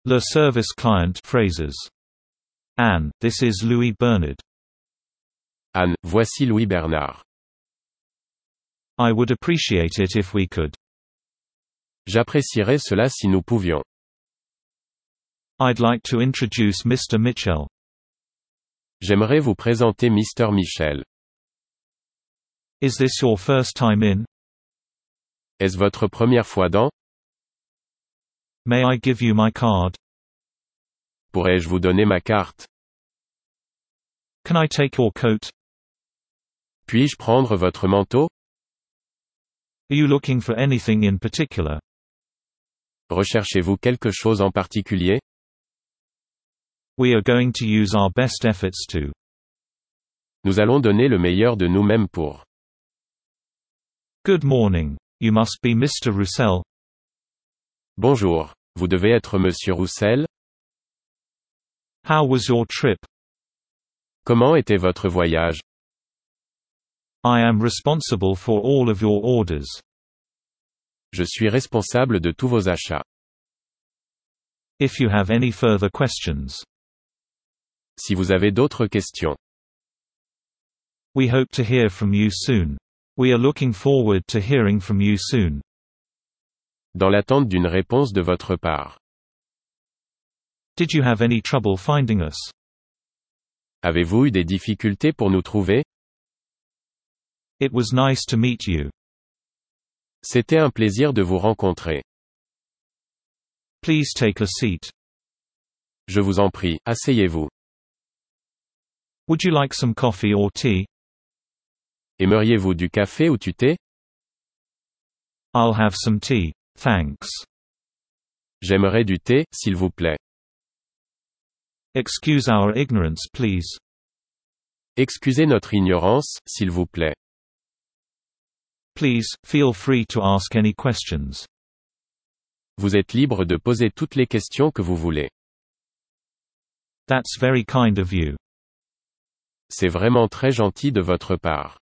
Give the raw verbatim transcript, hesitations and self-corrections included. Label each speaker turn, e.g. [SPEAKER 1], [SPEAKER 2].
[SPEAKER 1] Le service client phrases. Anne, this is Louis Bernard.
[SPEAKER 2] Anne, voici Louis Bernard.
[SPEAKER 1] I would appreciate it if we could.
[SPEAKER 2] J'apprécierais cela si nous pouvions.
[SPEAKER 1] I'd like to introduce Mister Mitchell.
[SPEAKER 2] J'aimerais vous présenter Mister Michel.
[SPEAKER 1] Is this your first time in?
[SPEAKER 2] Est-ce votre première fois dans?
[SPEAKER 1] May I give you my card?
[SPEAKER 2] Pourrais-je vous donner ma carte?
[SPEAKER 1] Can I take your coat?
[SPEAKER 2] Puis-je prendre votre manteau?
[SPEAKER 1] Are you looking for anything in particular?
[SPEAKER 2] Recherchez-vous quelque chose en particulier?
[SPEAKER 1] We are going to use our best efforts to.
[SPEAKER 2] Nous allons donner le meilleur de nous-mêmes pour.
[SPEAKER 1] Good morning. You must be Mister Roussel.
[SPEAKER 2] Bonjour. Vous devez être Monsieur Roussel?
[SPEAKER 1] How was your trip?
[SPEAKER 2] Comment était votre voyage?
[SPEAKER 1] I am responsible for all of your orders.
[SPEAKER 2] Je suis responsable de tous vos achats.
[SPEAKER 1] If you have any further questions.
[SPEAKER 2] Si vous avez d'autres questions.
[SPEAKER 1] We hope to hear from you soon. We are looking forward to hearing from you soon.
[SPEAKER 2] Dans l'attente d'une réponse de votre part.
[SPEAKER 1] Did you have any trouble finding us?
[SPEAKER 2] Avez-vous eu des difficultés pour nous trouver?
[SPEAKER 1] It was nice to meet you.
[SPEAKER 2] C'était un plaisir de vous rencontrer.
[SPEAKER 1] Please take a seat.
[SPEAKER 2] Je vous en prie, asseyez-vous.
[SPEAKER 1] Would you like some coffee or tea?
[SPEAKER 2] Aimeriez-vous du café ou du thé?
[SPEAKER 1] I'll have some tea, thanks.
[SPEAKER 2] J'aimerais du thé, s'il vous plaît.
[SPEAKER 1] Excuse our ignorance, please.
[SPEAKER 2] Excusez notre ignorance, s'il vous plaît.
[SPEAKER 1] Please, feel free to ask any questions.
[SPEAKER 2] Vous êtes libre de poser toutes les questions que vous voulez.
[SPEAKER 1] That's very kind of you.
[SPEAKER 2] C'est vraiment très gentil de votre part.